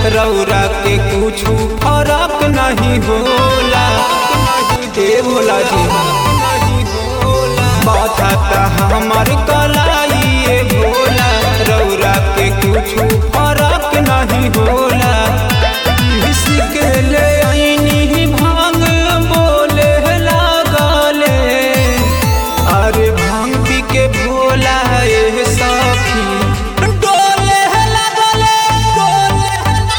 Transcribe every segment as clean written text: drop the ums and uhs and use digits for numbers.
रौरा के कुछ फर्क नहीं होला। ए भोला जी बात हमार कलाई ए भोला, रौरा के कुछ फर्क नहीं होला। इसके ले आईनी भांग बोले लागले, अरे भांग पी के भोला ए सखी डोले लागले, डोले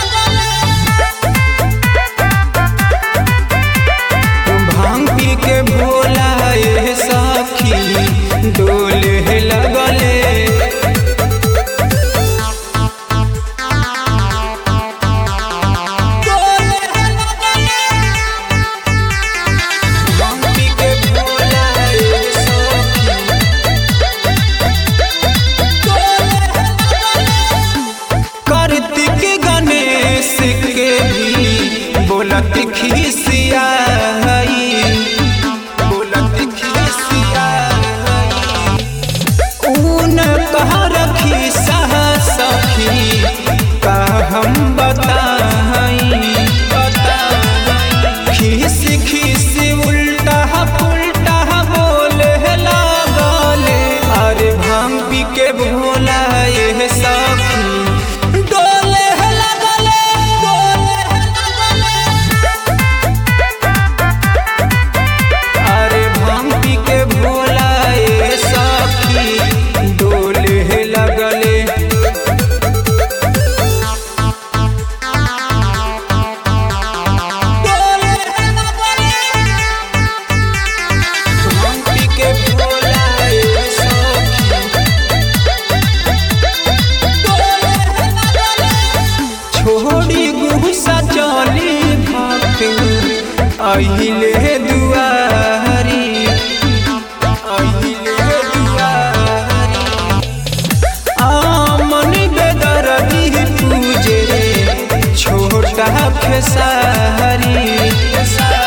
लागले। भांग पी के भोला ए सखी डोले लगले। बोलत खिसियाई, बोलत खिसियाई, ऊन कह रखी सह सखी का हम बताई। खिस खिस उल्टा पुल्टा बोले लागले, अरे भांग पी के भोला ये सखी डोले लगले, डोले लगले। छोड़ी गुस्सा चली भाग अहिले दुआरी, अहिले दुआरी। आमन बेदर्दी पूजे छोटा खेसारी।